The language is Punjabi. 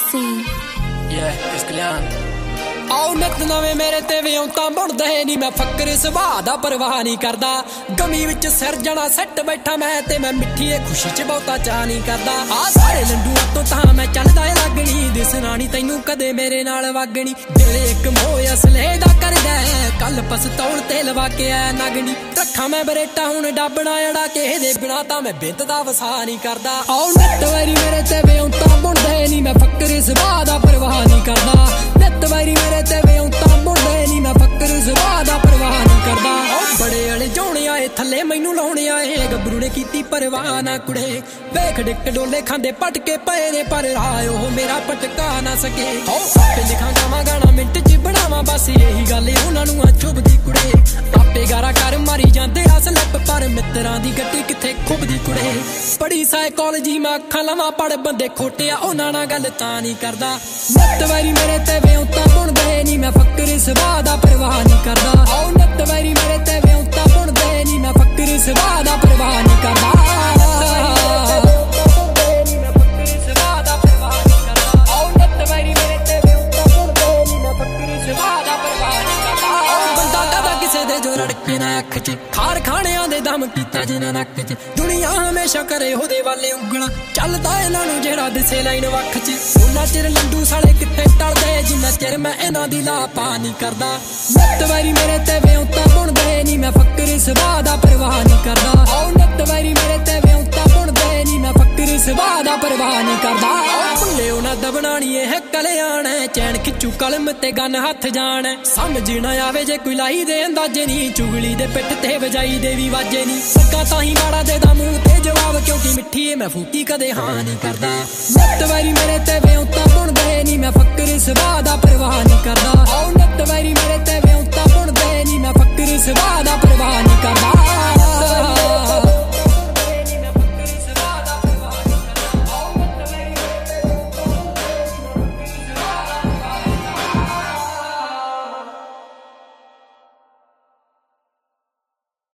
Foxy. Yeah, it's Kalyan. ਆਉ ਨਿਤ ਨਵੇਂ ਮੇਰੇ ਤੇ ਵਿਉਂਤਾਂ ਬੁਣਦੇ ਨੀ ਮੈਂ ਫੱਕਰ ਸੁਭਾਅ ਦਾ ਪਰਵਾਹ ਨਹੀਂ ਕਰਦਾ ਗਮੀ ਵਿੱਚ ਸਿਰ ਜਣਾ ਸੱਟ ਬੈਠਾ ਮੈਂ ਤੇ ਮੈਂ ਮਿੱਠੀ ਏ ਖੁਸ਼ੀ ਚ ਬਹੁਤਾ ਚਾਹ ਨਹੀਂ ਕਰਦਾ ਆ ਸਾਰੇ ਲੰਡੂਆਂ ਤੋਂ ਤਾਂ ਮੈਂ ਚੱਲਦਾ ਏ ਲੱਗਣੀ ਦਿਸਣਾ ਨਹੀਂ ਤੈਨੂੰ ਕਦੇ ਮੇਰੇ ਨਾਲ ਵਾਗਣੀ ਦਿਲ ਇੱਕ ਮੋਹ ਅਸਲੇ ਦਾ ਕਰਦਾ ਕੱਲ ਪਸਤੌਲ ਤੇ ਲਵਾ ਕੇ ਆ ਨਗਣੀ ਰੱਖਾਂ ਮੈਂ ਬਰੇਟਾ ਹੁਣ ਡੱਬਣਾ ਅੜਾ ਕਿਸੇ ਦੇ ਬਿਨਾ ਤਾਂ ਮੈਂ ਬਿੰਦ ਦਾ ਵਸਾ ਨਹੀਂ ਕਰਦਾ ਆਉ ਨਿਤ ਵਾਰੀ ਮੇਰੇ ਤੇ ਵਿਉਂਤਾਂ ਬੁਣਦੇ ਨੀ ਮੈਂ ਫੱਕਰ ਸੁਭਾਅ ਦਾ ਪਰਵਾਹ ਨਹੀਂ ਕਰਦਾ ਨਿਤ ਵਾਰੀ ਮੇਰੇ ਤੇ ਵਿਉਂਤਾਂ ਬੁਣਦੇ ਨੀ ਮੈਂ ਫੱਕਰ ਸੁਭਾਅ ਦਾ ਪਰਵਾਹ ਨਹੀਂ ਕਰਦਾ ਬੜੇ ਵਾਲੇ ਜੋਣੇ ਆਏ ਥੱਲੇ ਮੈਨੂੰ ਲਾਉਣੇ ਆਏ ਗੱਭਰੂ ਨੇ ਕੀਤੀ ਪਰਵਾਹ ਨਾ ਕੁੜੇ ਵੇਖ ਡਿੱਕ ਡੋਲੇ ਖਾਂਦੇ ਪਟਕੇ ਪਏ ਨੇ ਪਰ ਰਾਹ ਉਹ ਮੇਰਾ ਪਟਕਾ ਨਾ ਸਕੇ ਆਪੇ ਲਿਖਾਂ ਗਾਵਾਂ ਗਾਣਾ ਮਿੰਟ ਚ ਬਣਾਵਾਂ ਬਸ ਇਹੀ ਗੱਲ ਉਹਨਾਂ ਨੂੰ ਆ ਚੁੱਭਦੀ ਕੁੜੇ ਆਪੇ ਗਾਰਾ ਕਰ ਮਾਰੀ ਜਾਂਦੇ ਆ ਸਲਿੱਪ ਪਰ ਮਿੱਤਰਾਂ ਦੀ ਗੱਡੀ ਕਿੱਥੇ ਖੁੱਬਦੀ ਕੁੜੇ ਪੜੀ ਸਾਈਕੋਲੋਜੀ ਮੈਂ ਅੱਖਾਂ ਲਵਾਂ ਪੜ ਬੰਦੇ ਖੋਟੇ ਆ ਉਹਨਾਂ ਨਾਲ ਗੱਲ ਤਾਂ ਨਹੀਂ ਕਰਦਾ ਨਿੱਤ ਵਾਰੀ ਮੇਰੇ ਤੇ ਵਿਉਂਤਾਂ ਬੁਣਦੇ ਨੀ ਮੈਂ ਫੱਕਰ ਸੁਭਾਅ ਦਾ ਪਰਵਾਹ ਨਹੀਂ ਕਰਦਾ ਆਉ ਨਿੱਤ ਵਾਰੀ ਮੇਰੇ ਤੇ ਵਿਉਂਤਾਂ ਬੁਣਦੇ ਨੀ ਮੈਂ ਫੱਕਰ ਸੁਭਾਅ ਦਾ ਪਰਵਾਹ ਨਹੀਂ ਕਰਦਾ ਅੱਖ ਚ ਖਾਰ ਖਾਣਿਆਂ ਦੇ ਦਮ ਕੀਤਾ ਜਿਨ੍ਹਾਂ ਨੱਕ ਚ ਦੁਨੀਆ ਹਮੇਸ਼ਾ ਕਰੇ ਉਹਦੇ ਵਾਲੇ ਉਂਗਲਾਂ ਚੱਲਦਾ ਇਹਨਾਂ ਨੂੰ ਜਿਹੜਾ ਦਿਸੇ ਲਾਈਨ ਵੱਖ ਚ ਉਹਨਾਂ ਚਿਰ ਲੰਡੂ ਸਾਲੇ ਕਿੱਥੇ ਟਲਦੇ ਜਿੰਨਾ ਚਿਰ ਮੈਂ ਇਹਨਾਂ ਦੀ ਲਾਪਾ ਨਹੀਂ ਕਰਦਾ ਨਿੱਤ ਵਾਰੀ ਮੇਰੇ ਤੇ ਵਿਉਂਤਾਂ ਬੁਣਦੇ ਨੀ ਮੈਂ ਫੱਕਰ ਸੁਭਾਅ ਦਾ ਪਰਵਾਹ ਨਹੀਂ ਕਰਦਾ ਆਉ ਨਿੱਤ ਵਾਰੀ ਮੇਰੇ ਤੇ ਵਿਉਂਤਾਂ ਬੁਣਦੇ ਨੀ ਮੈਂ ਫੱਕਰ ਸੁਭਾਅ ਦਾ ਪਰਵਾਹ ਨਹੀਂ ਕਰਦਾ ਭੁੱਲੇ ਉਹਨਾਂ ਦਬਣਾ ਨੀ ਇਹ ਕਲਿਆਣ ਚੈਨ ਖਿੱਚੂ ਕਲਮ ਤੇ ਗਨ ਹੱਥ ਜਾਣ ਸਮਝ ਨਾ ਆਵੇ ਜੇ ਕੋਈ ਲਾਈ ਦੇ ਅੰਦਾਜ਼ੇ ਨੀ ਚੁਗਲੀ ਦੇ ਪਿੱਠ ਤੇ ਵਜਾਈ ਦੇ ਵੀ ਵਾਜੇ ਨੀ ਸੱਕਾ ਤਾਂ ਹੀ ਮਾੜਾ ਦੇ ਦਾ ਮੂੰਹ ਤੇ ਜਵਾਬ ਕਿਉਂਕਿ ਮਿੱਠੀ ਏ ਮੈਂ ਫੂਕੀ ਕਦੇ ਹਾਂ ਨਹੀਂ ਕਰਦਾ ਨਿੱਤ ਵਾਰੀ ਮੇਰੇ ਤੇ ਵਿਉਂਤਾਂ ਬੁਣਦੇ ਨੀ ਮੈਂ ਫੱਕਰ ਸੁਭਾਅ ਦਾ ਪਰਵਾਹ ਨਹੀਂ ਕਰਦਾ ਆਉ ਨਿੱਤ ਵਾਰੀ ਮੇਰੇ ਤੇ ਵਿਉਂਤਾਂ ਬੁਣਦੇ